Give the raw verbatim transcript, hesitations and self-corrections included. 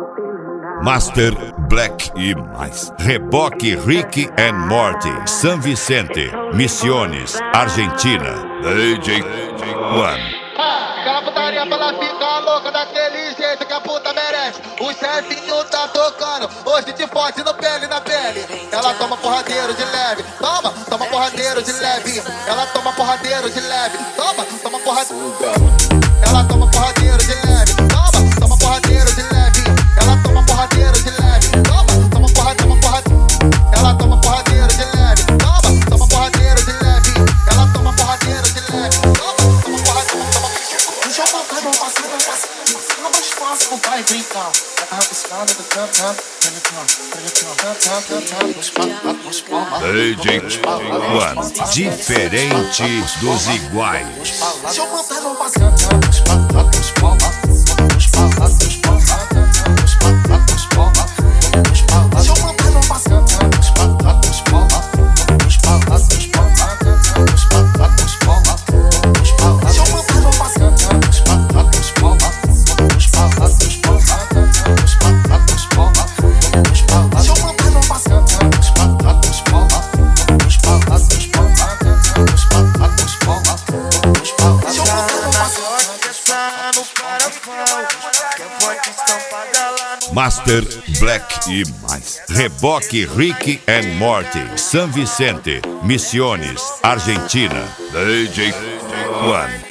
Master Black e mais. Reboque Rick and Morty, San Vicente, Misiones, Argentina. D J One. Aquela putaria pra ela ficar louca daquele jeito que a puta merece. O chefinho tá tocando, hoje de forte no pele na pele. Ela toma porradeiro de leve, toma, toma porradeiro de leve. Ela toma porradeiro de leve, toma, toma porradeiro. Ela toma porradeiro de leve, toma, toma porradeiro de leve. Ela toma porradeiro de leve, toma, toma porra, toma porradeiro. Ela toma porradeiro de leve, toma, toma porradeiro de leve. Ela toma porradeiro de leve, toma, toma porra, toma, toma. Deixa eu passar, não passar, não passar. Não mais fácil, não vai brincar. D J One, diferente dos iguais. Deixa eu botar, não passar. Master Black e mais. Reboque Rick and Morty, San Vicente, Misiones, Argentina. D J One.